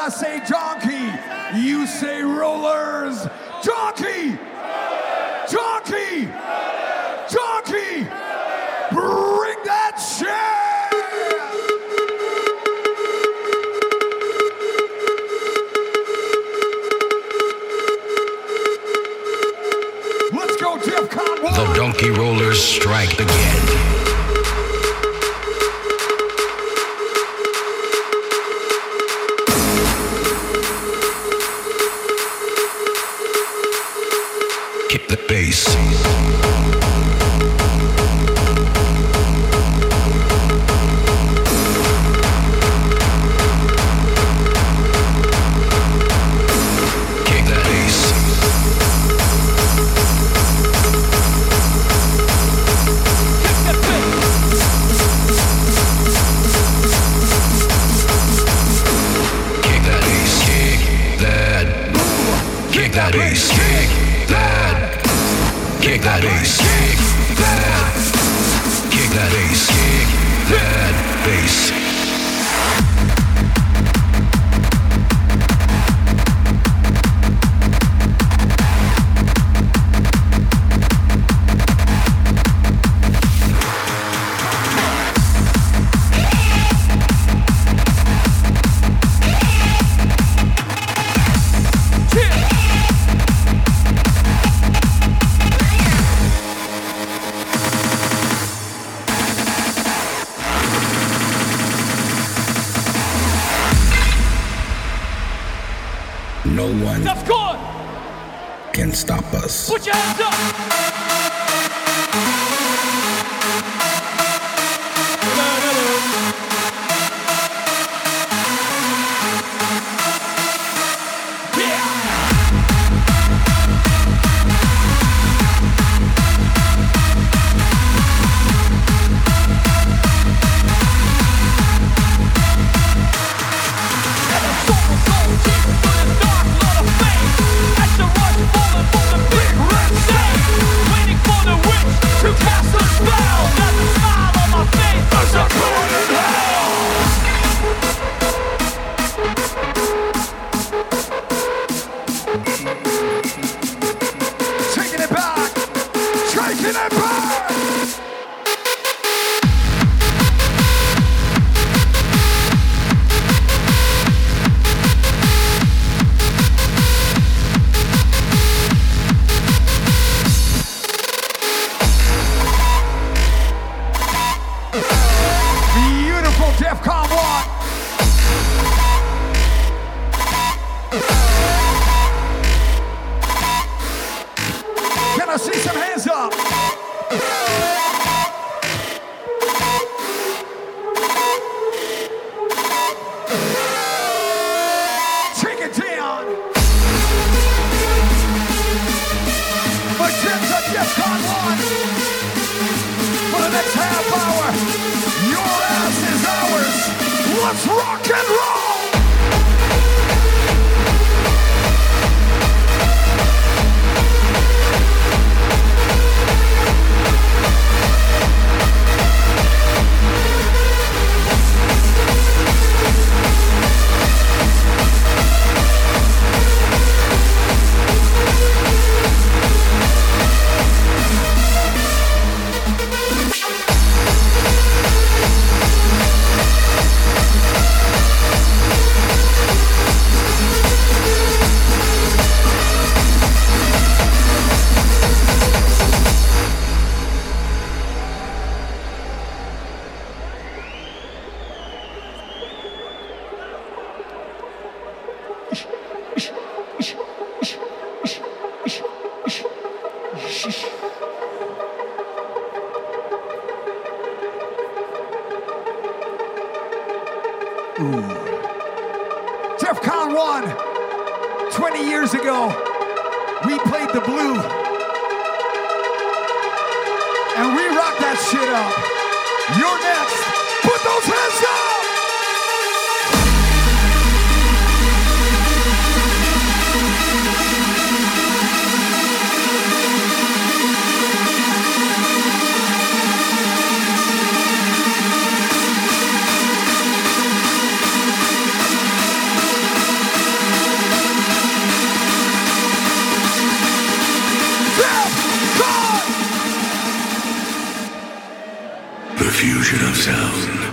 I say donkey, you say rollers. Donkey! Donkey! Donkey! Bring that shit! Let's go, DEFCON 1! The donkey rollers strike again. Kick the bass. Kick that bass. Kick that bass. Kick that. Kick that bass. Kick that. Kick that bass, kick that, kick that bass, kick that bass. No one can stop us. Put your hands up! DEFCON 1, 20 years ago, we played the blue. And we rocked that shit up. You're next. Put those hands up! Zone.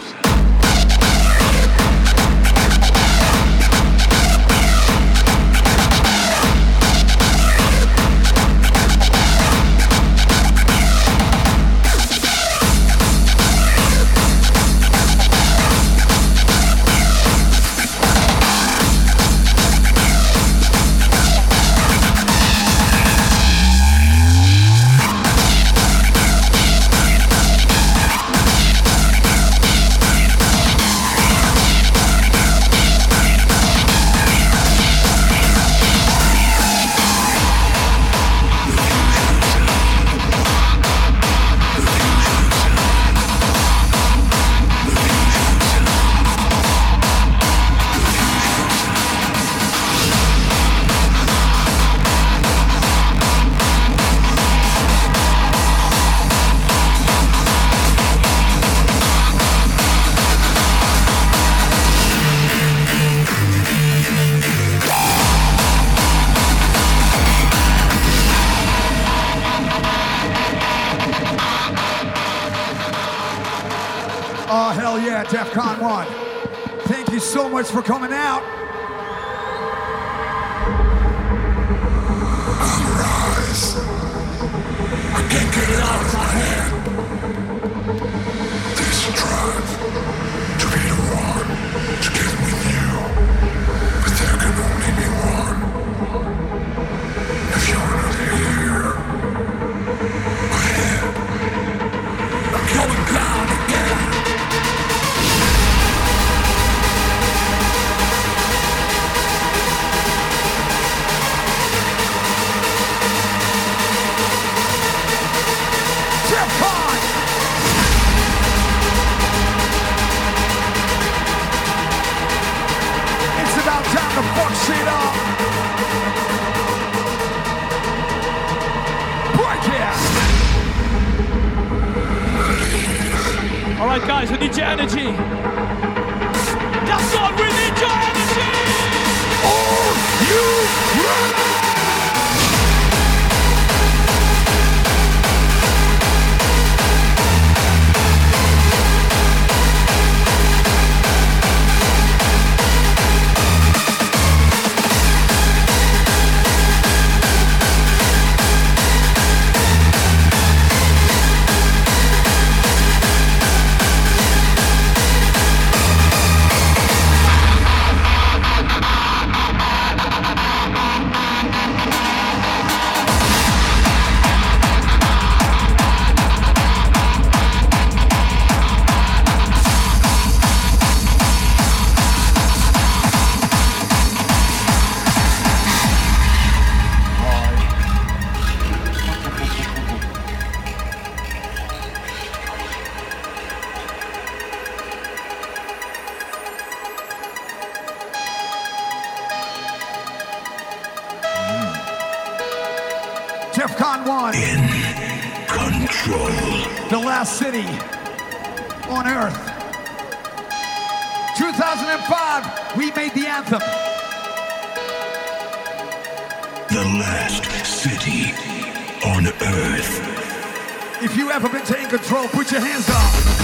DEFCON 1. Thank you so much for coming out. Rise. I can't get it out of my head. This drive to be the one to get with you. But there can only be one. If you're not here, my head, I'm going down again. Time to fuck shit up. Break it. All right, guys, we need your energy. That's what we need, your energy. Are you ready? DEFCON 1. In control. The last city on Earth. 2005, we made the anthem. The last city on Earth. If you ever been taking control, put your hands up.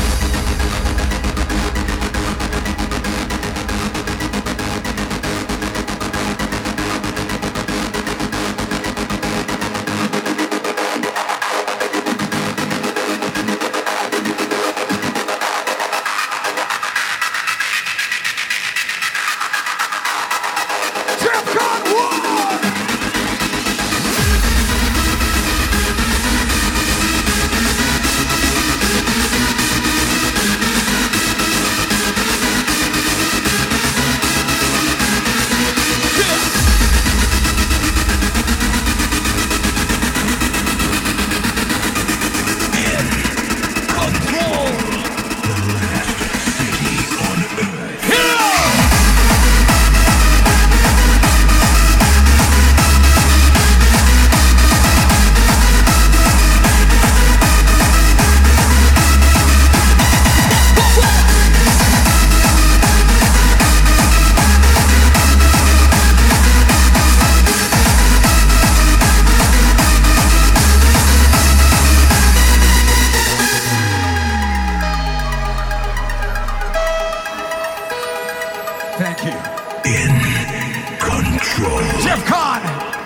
Thank you. In control. Jeff Khan.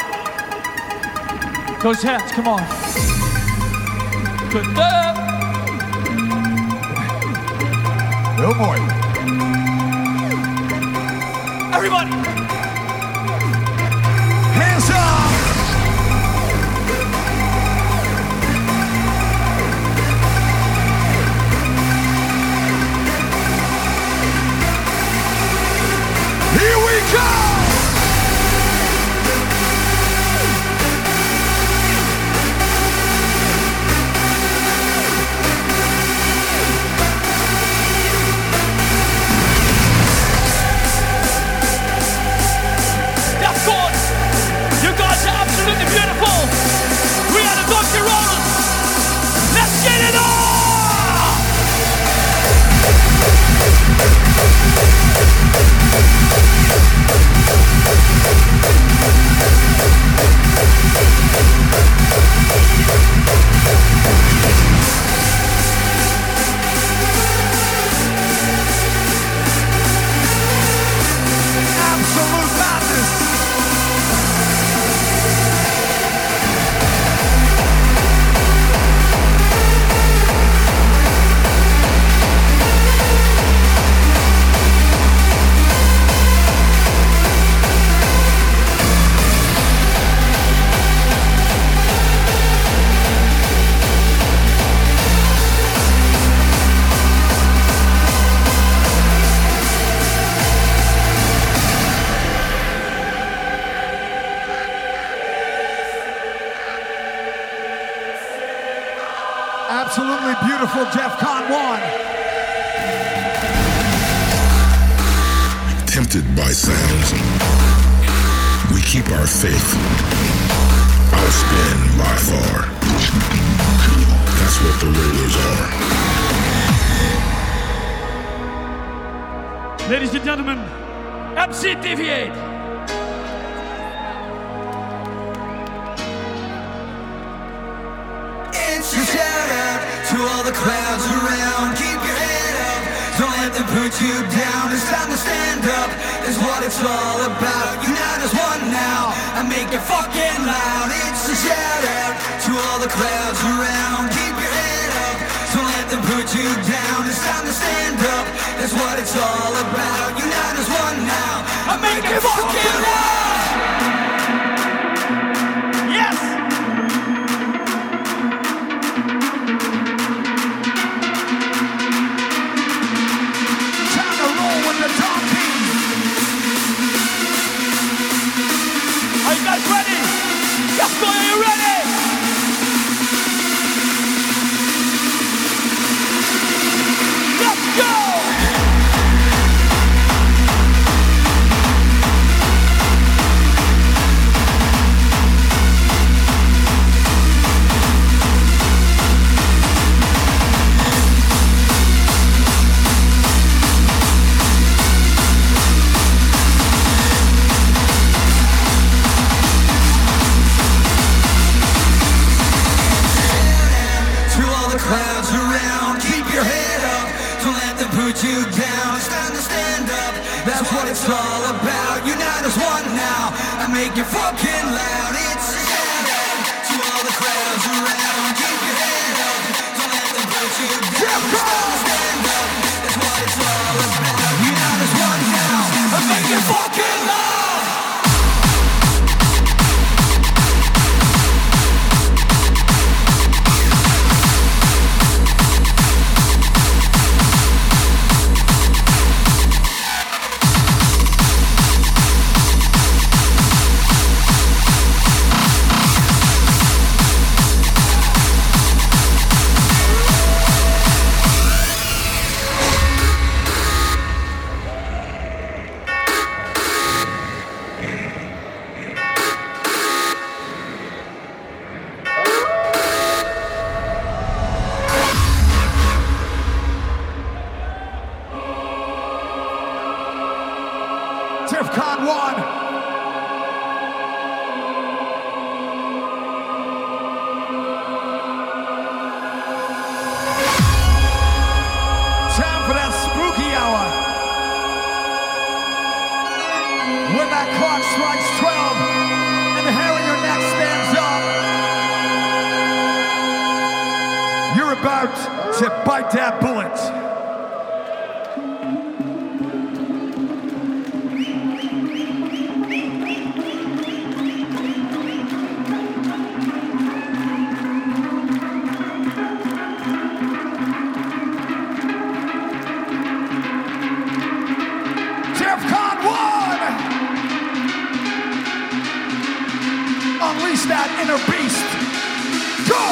Those hands, come on. Good. Oh boy. Everybody. Hands up. Here we go. You guys are absolutely beautiful. We are the Dr. Rollers. Let's get it on! Absolute madness. Absolutely beautiful, Jeff Khan won. Tempted by sounds, we keep our faith. Outspin by far. That's what the Raiders are. Ladies and gentlemen, MC Deviate. It's a shout out to all the crowds around. Keep your head up, don't let them put you down. It's time to stand up, is what it's all about. Unite as one now, and make it fucking loud. It's a shout out to all the crowds around. Keep your head up, don't let them put you down. It's time to stand up, is what it's all about. Unite as one now, and make it fucking loud. Yes! Time to roll with the donkeys. Are you guys ready? Yes, boy, are you ready? Let's go! To all the crowds around, keep your head up, don't let them put you down. It's time to stand up, that's what it's all about. Unite as one now, and make it fucking loud. It's a shout out to all the crowds around. Keep your head up, don't let them put you down. It's time to stand up, that's what it's all about. Unite as one now, and make it fucking loud. Jeff Khan won. Time for that spooky hour. When that clock strikes 12 and the hair on your neck stands up, you're about to bite that bullet. Unleash that inner beast. Go!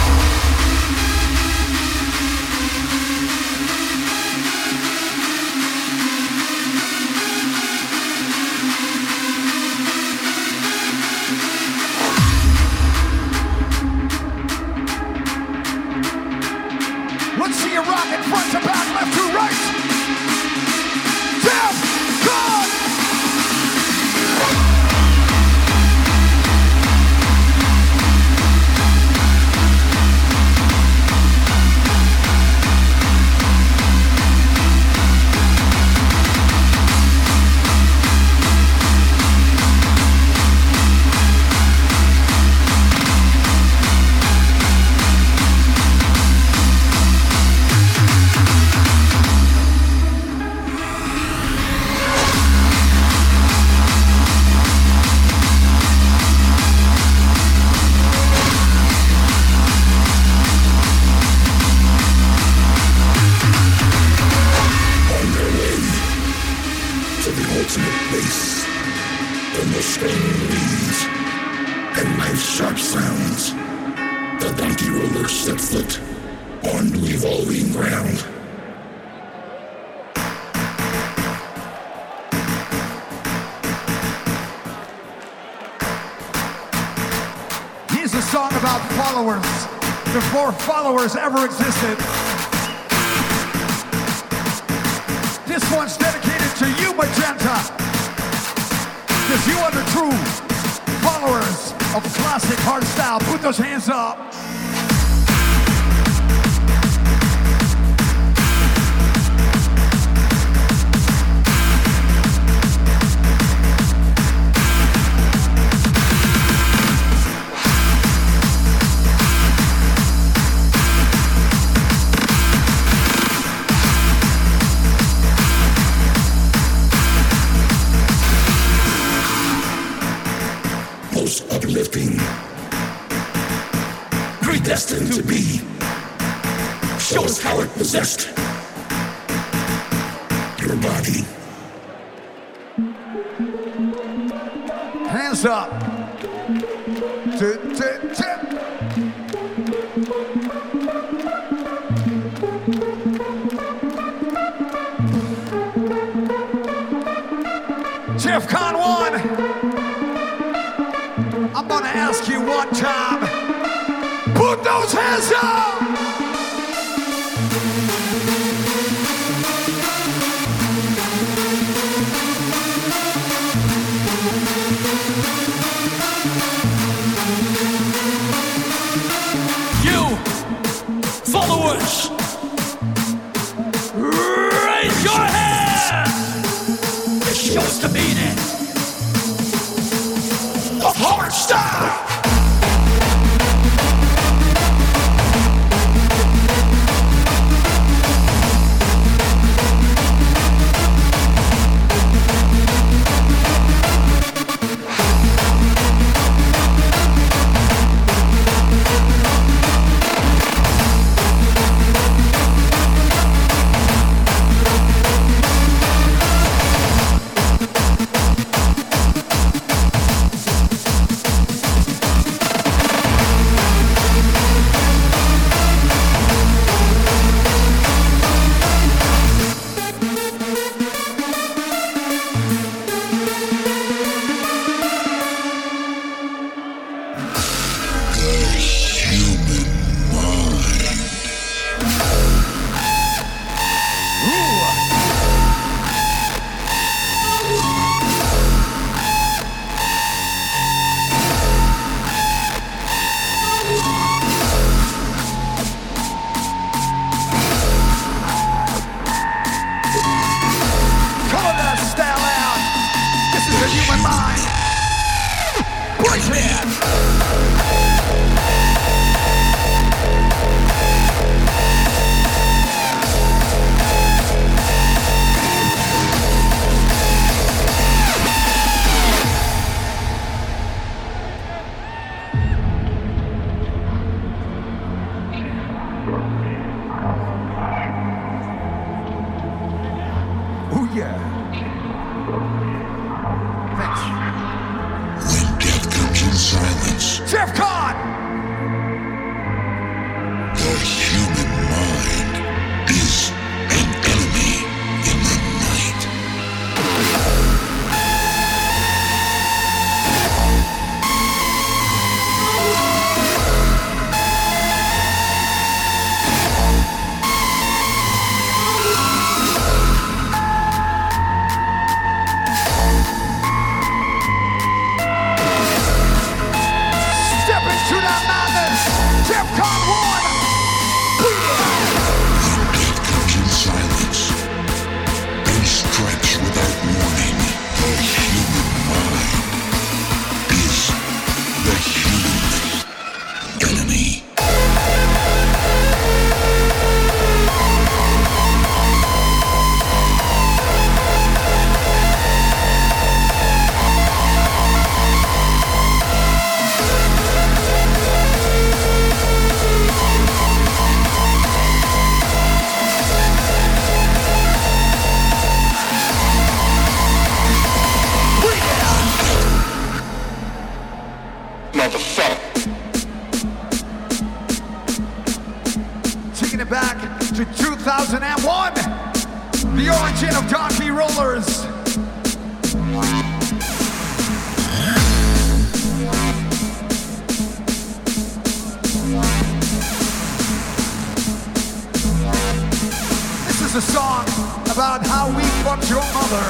Let's see you rock it front to back, left to right. Jeff, God! Before followers ever existed. This one's dedicated to you, Magenta, because you are the true followers of classic hardstyle. Put those hands up. Predestined to be. Show us how it possessed your body. Hands up. Jeff Con 1. I'm gonna ask you one time. Put those hands up! You, followers, raise your hands! It shows the meaning of hardstyle! line. Breakhead. Oh yeah. Thanks. When death comes in silence, Jeff Con! the human mind is an enemy in the night. Step into that madness! Jeff Con won! When death comes in silence and strikes without warning, the human mind is the human enemy. Taking it back to 2001, the origin of Donkey Rollers. This is a song about how we fucked your mother.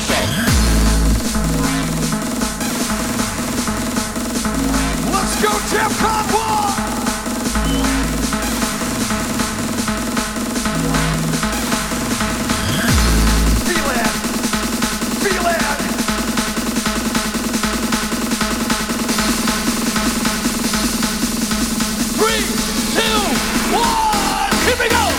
Let's go, Jeff Conway! Feel it! Feel it! Three, two, one, here we go!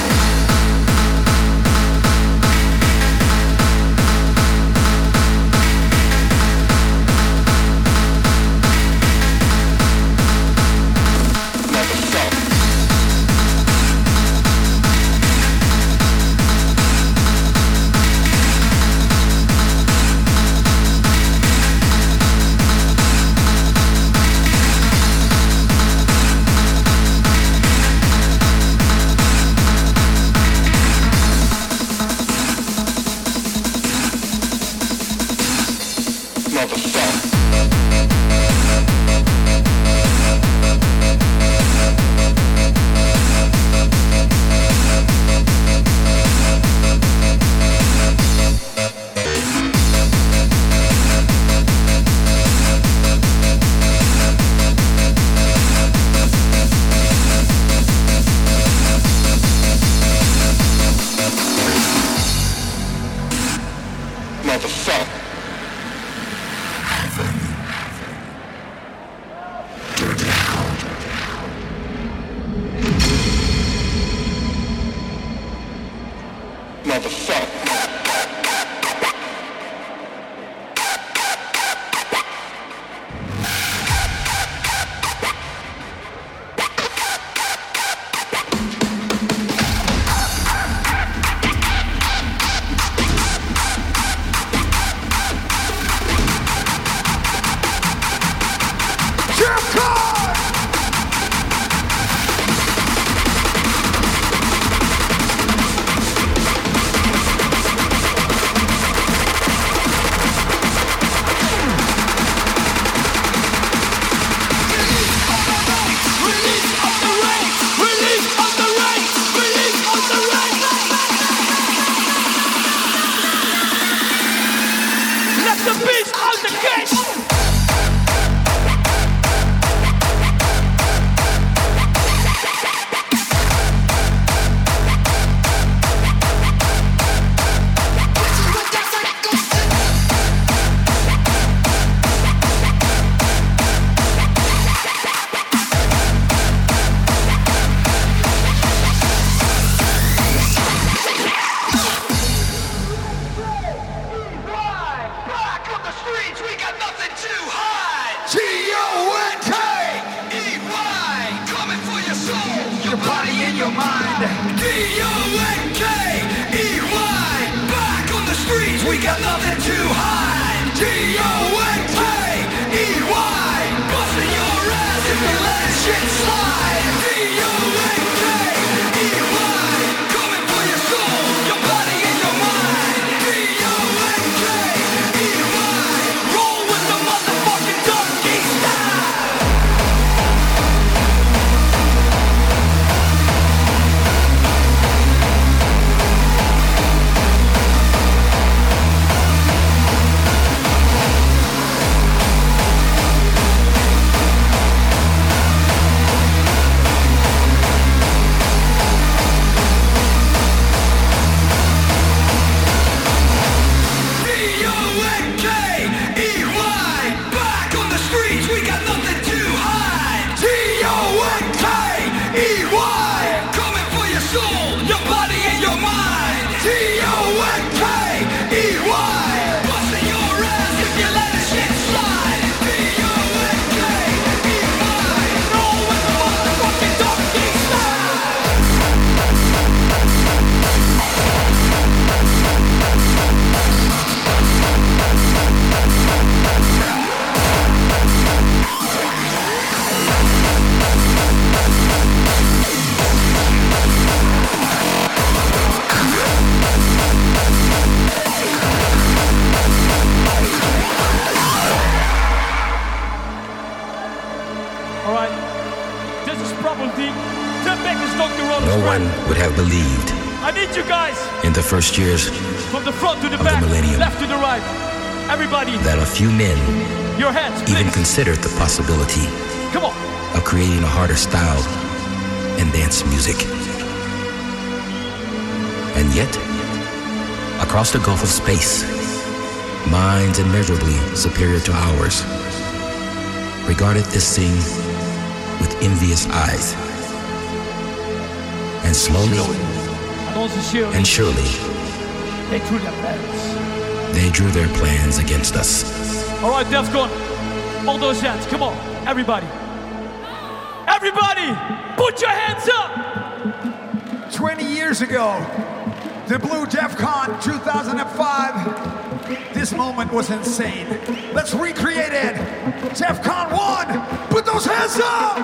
streets, we got nothing to hide. G-O-N-K-E-Y, Coming for your soul, your body and your mind. D-O-N-K-E-Y. Back on the streets, we got nothing to hide. D-O-N-K-E-Y. Busting your ass if you let shit slide. D-O-N-K-E-Y. Coming for your soul, your body and your mind. D-O-N-K-E-Y. Roll with the motherfucking donkey style. D-O-N-K-E-Y. Back on the streets, we got nothing to hide. D-O-N-K-E-Y. Coming for your soul, your body and your mind. D-O-N-K-E-Y. Busting your ass if you let the shit slide. D-O-N-K-E-Y. Roll with the motherfucking donkey style. All right. This is probably the biggest Dr. Rollers No track. one would have believed I need you guys in the first years from the front to the the back, millennium. left to the right. Everybody, that a few men your hands, even please. considered the possibility Come on. of creating a harder style in dance music. And yet, across the gulf of space, minds immeasurably superior to ours regarded this scene with envious eyes. And slowly And also surely, and surely, they threw their plans. they drew their plans against us. All right, Defcon, all those hands. Come on, everybody. Everybody, put your hands up. 20 years ago, the Blue DEFCON 2005. This moment was insane. Let's recreate it. DEFCON 1, put those hands up!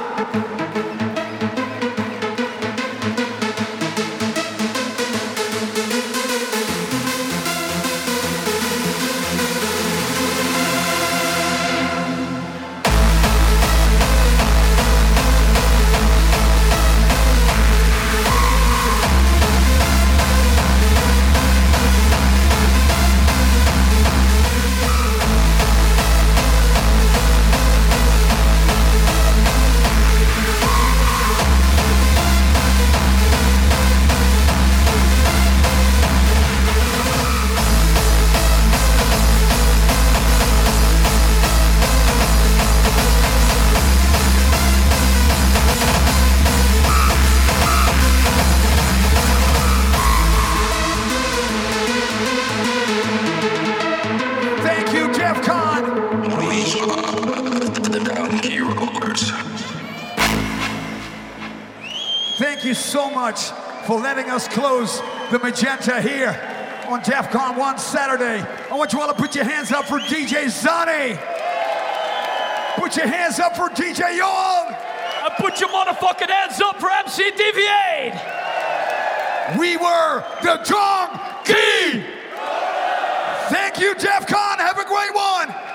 Thank you, DEFCON! We are the Donkey Rollers. Thank you so much for letting us close the Magenta here on DEFCON 1 Saturday. I want you all to put your hands up for DJ Zani. Put your hands up for DJ Young. And put your motherfucking hands up for MC Deviate. We were the Donkey. Thank you, DEFCON. Have a great one.